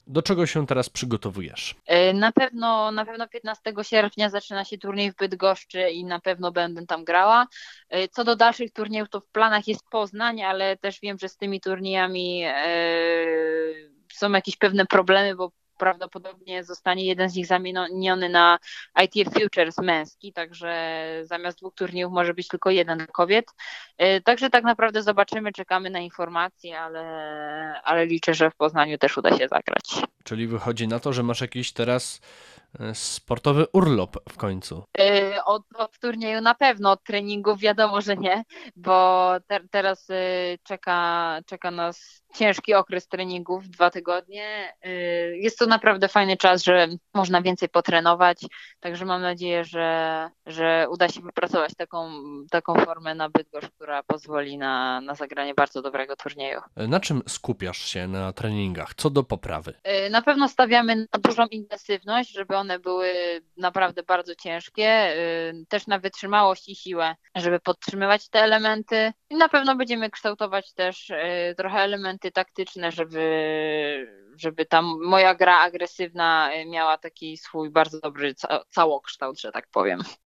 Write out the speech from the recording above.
Do czego się teraz przygotowujesz? Na pewno 15 sierpnia zaczyna się turniej w Bydgoszczy i na pewno będę tam grała. Co do dalszych turniejów, to w planach jest Poznań, ale też wiem, że z tymi turniejami są jakieś pewne problemy, bo prawdopodobnie zostanie jeden z nich zamieniony na ITF Futures męski, także zamiast dwóch turniejów może być tylko jeden dla kobiet. Także tak naprawdę zobaczymy, czekamy na informacje, ale liczę, że w Poznaniu też uda się zagrać. Czyli wychodzi na to, że masz jakiś teraz sportowy urlop w końcu. Od turnieju na pewno, od treningów wiadomo, że nie, bo teraz czeka nas ciężki okres treningów, 2 tygodnie. Jest to naprawdę fajny czas, że można więcej potrenować, także mam nadzieję, że uda się wypracować taką formę na Bydgoszcz, która pozwoli na zagranie bardzo dobrego turnieju. Na czym skupiasz się na treningach? Co do poprawy? Na pewno stawiamy na dużą intensywność, żeby one były naprawdę bardzo ciężkie, też na wytrzymałość i siłę, żeby podtrzymywać te elementy i na pewno będziemy kształtować też trochę elementy taktyczne, żeby tam moja gra agresywna miała taki swój bardzo dobry całokształt, że tak powiem.